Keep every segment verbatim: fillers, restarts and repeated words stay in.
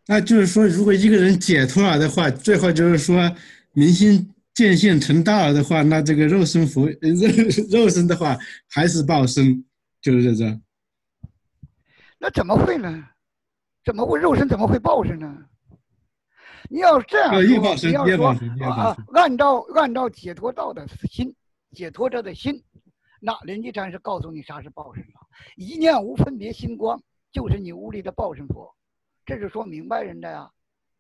那就是说，如果一个人解脱了的话，最后就是说明心见性成道了的话，那这个肉身佛呃肉肉身的话还是报身，就是这。 那怎么会呢？怎么会肉身怎么会报身呢？你要这样呃，业报说，你身， 要说业报身，业啊啊， 报身。 按照按照解脱道的心，解脱者的心，那灵吉禅师告诉你啥是报身了？一念无分别心光，就是你屋里的报身佛，这是说明白人的呀。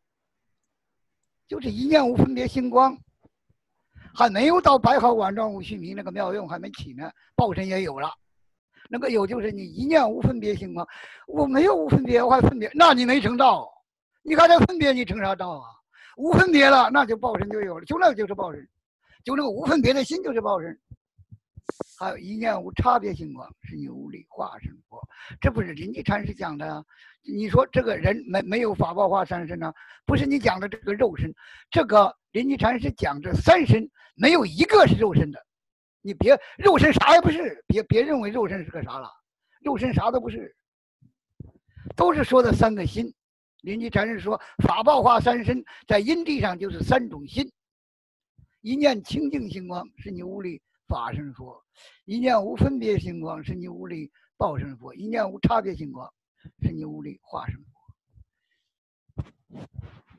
就是一念无分别心光，还没有到白毫晚照无虚名那个妙用还没起呢，报身也有了。那个有就是你一念无分别心光，我没有无分别，我还分别，那你没成道。你还在分别，你成啥道啊？无分别了，那就报身就有了，就那个就是报身，就那个无分别的心就是报身。还有一念无差别心光，是你无力化身佛，这不是灵吉禅师讲的。你说这个人没没有法报化三身呢？不是你讲的这个肉身，这个灵吉禅师讲这三身没有一个是肉身的。你别肉身啥也不是，别别认为肉身是个啥了，肉身啥都不是，都是说的三个心。灵吉禅师说法报化三身，在因地上就是三种心。一念清净心光是你屋里法身佛，一念无分别心光是你屋里报身佛，一念无差别心光是你屋里化身佛。